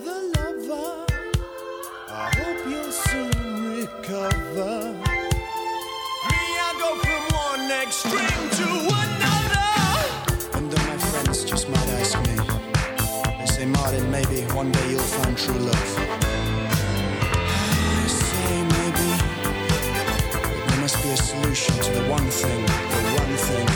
the lover. I hope you'll soon recover. Me, I go from one extreme to another. And then my friends just might ask me, they say, Martin, maybe one day you'll find true love. I say maybe, but there must be a solution to the one thing